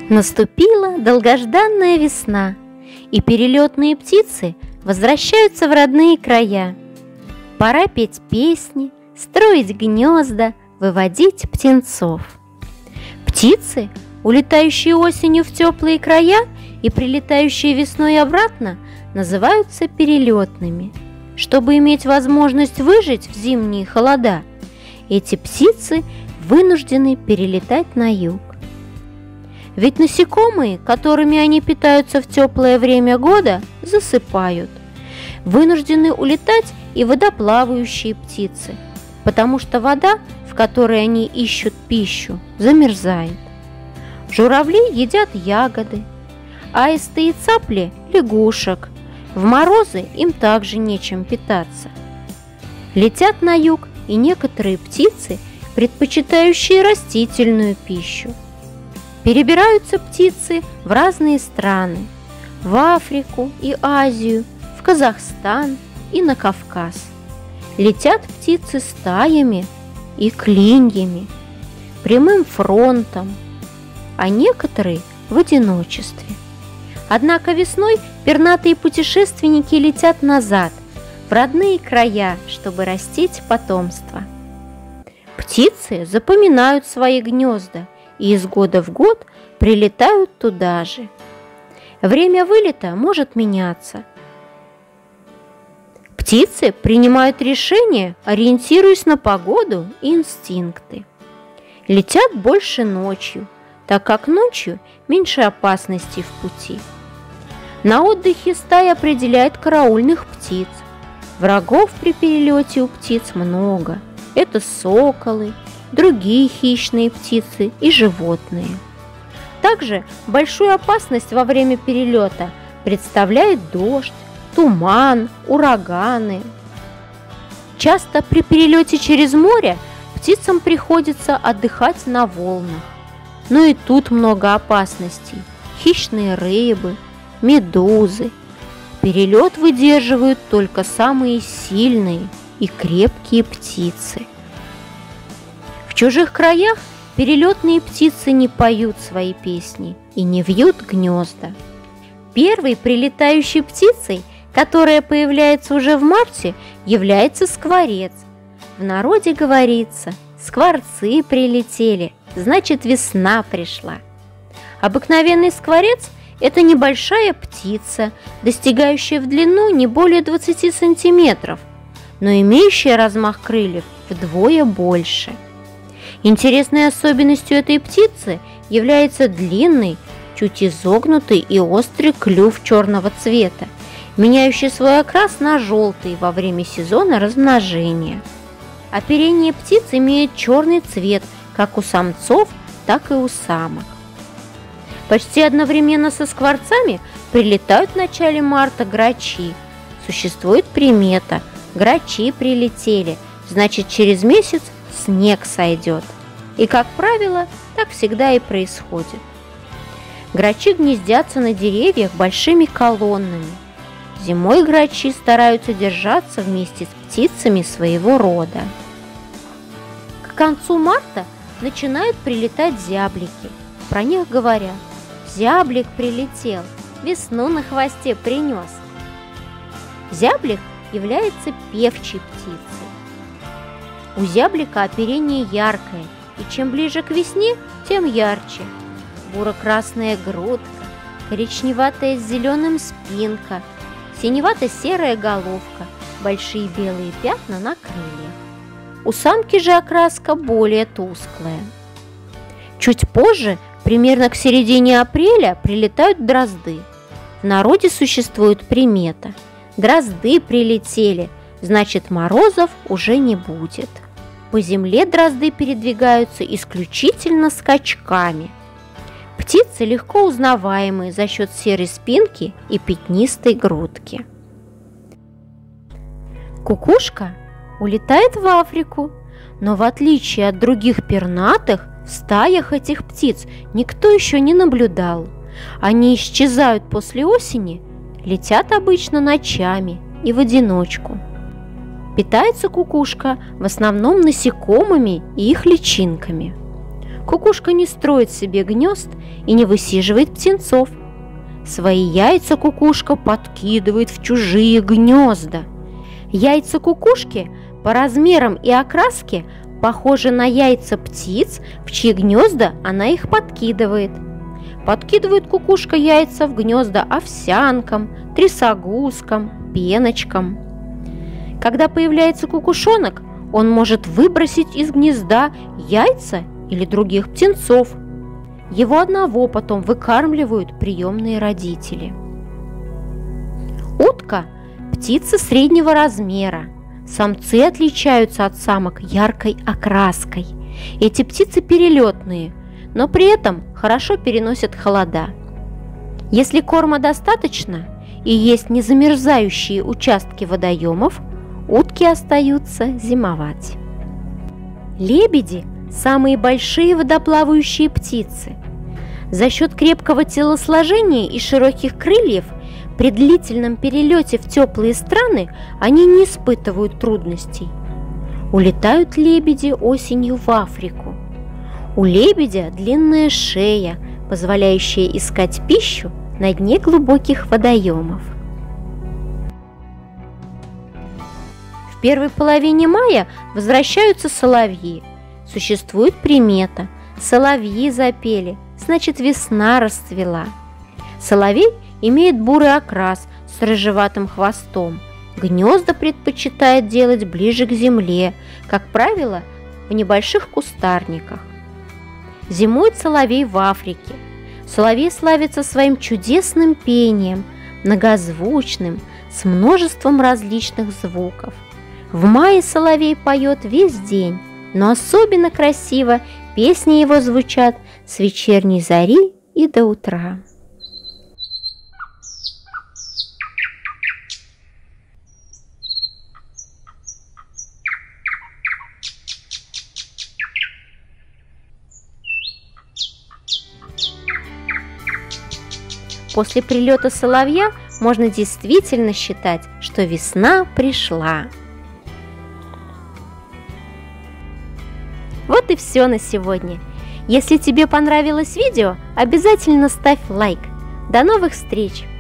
Наступила долгожданная весна, и перелетные птицы возвращаются в родные края. Пора петь песни, строить гнезда, выводить птенцов. Птицы, улетающие осенью в теплые края и прилетающие весной обратно, называются перелетными. Чтобы иметь возможность выжить в зимние холода, эти птицы вынуждены перелетать на юг. Ведь насекомые, которыми они питаются в теплое время года, засыпают. Вынуждены улетать и водоплавающие птицы, потому что вода, в которой они ищут пищу, замерзает. Журавли едят ягоды, аисты и цапли – лягушек. В морозы им также нечем питаться. Летят на юг и некоторые птицы, предпочитающие растительную пищу. Перебираются птицы в разные страны – в Африку и Азию, в Казахстан и на Кавказ. Летят птицы стаями и клиньями, прямым фронтом, а некоторые в одиночестве. Однако весной пернатые путешественники летят назад, в родные края, чтобы растить потомство. Птицы запоминают свои гнезда и из года в год прилетают туда же. Время вылета может меняться. Птицы принимают решения, ориентируясь на погоду и инстинкты. Летят больше ночью, так как ночью меньше опасностей в пути. На отдыхе стая определяет караульных птиц. Врагов при перелете у птиц много. Это соколы, другие хищные птицы и животные. Также большую опасность во время перелета представляет дождь, туман, ураганы. Часто при перелете через море птицам приходится отдыхать на волнах. Но и тут много опасностей. Хищные рыбы, медузы. Перелет выдерживают только самые сильные и крепкие птицы. В чужих краях перелетные птицы не поют свои песни и не вьют гнезда. Первой прилетающей птицей, которая появляется уже в марте, является скворец. В народе говорится: скворцы прилетели, значит весна пришла. Обыкновенный скворец – это небольшая птица, достигающая в длину не более 20 сантиметров, но имеющая размах крыльев вдвое больше. Интересной особенностью этой птицы является длинный, чуть изогнутый и острый клюв черного цвета, меняющий свой окрас на желтый во время сезона размножения. Оперение птиц имеет черный цвет как у самцов, так и у самок. Почти одновременно со скворцами прилетают в начале марта грачи. Существует примета: грачи прилетели, значит через месяц снег сойдет. И, как правило, так всегда и происходит. Грачи гнездятся на деревьях большими колоннами. Зимой грачи стараются держаться вместе с птицами своего рода. К концу марта начинают прилетать зяблики. Про них говорят: зяблик прилетел, весну на хвосте принес. Зяблик является певчей птицей. У зяблика оперение яркое, и чем ближе к весне, тем ярче. Буро-красная грудка, коричневатая с зеленым спинка, синевато-серая головка, большие белые пятна на крыльях. У самки же окраска более тусклая. Чуть позже, примерно к середине апреля, прилетают дрозды. В народе существует примета: дрозды прилетели, значит морозов уже не будет. По земле дрозды передвигаются исключительно скачками. Птицы легко узнаваемые за счет серой спинки и пятнистой грудки. Кукушка улетает в Африку, но в отличие от других пернатых, в стаях этих птиц никто еще не наблюдал. Они исчезают после осени, летят обычно ночами и в одиночку. Питается кукушка в основном насекомыми и их личинками. Кукушка не строит себе гнезд и не высиживает птенцов. Свои яйца кукушка подкидывает в чужие гнезда. Яйца кукушки по размерам и окраске похожи на яйца птиц, в чьи гнезда она их подкидывает. Подкидывает кукушка яйца в гнезда овсянкам, трясогузкам, пеночкам. Когда появляется кукушонок, он может выбросить из гнезда яйца или других птенцов. Его одного потом выкармливают приемные родители. Утка – птица среднего размера. Самцы отличаются от самок яркой окраской. Эти птицы перелетные, но при этом хорошо переносят холода. Если корма достаточно и есть незамерзающие участки водоемов, утки остаются зимовать. Лебеди – самые большие водоплавающие птицы. За счет крепкого телосложения и широких крыльев при длительном перелете в теплые страны они не испытывают трудностей. Улетают лебеди осенью в Африку. У лебедя длинная шея, позволяющая искать пищу на дне глубоких водоемов. В первой половине мая возвращаются соловьи. Существует примета: соловьи запели, значит, весна расцвела. Соловей имеет бурый окрас с рыжеватым хвостом. Гнезда предпочитает делать ближе к земле, как правило, в небольших кустарниках. Зимует соловей в Африке. Соловей славится своим чудесным пением, многозвучным, с множеством различных звуков. В мае соловей поет весь день, но особенно красиво песни его звучат с вечерней зари и до утра. После прилета соловья можно действительно считать, что весна пришла. Вот и все на сегодня. Если тебе понравилось видео, обязательно ставь лайк. До новых встреч!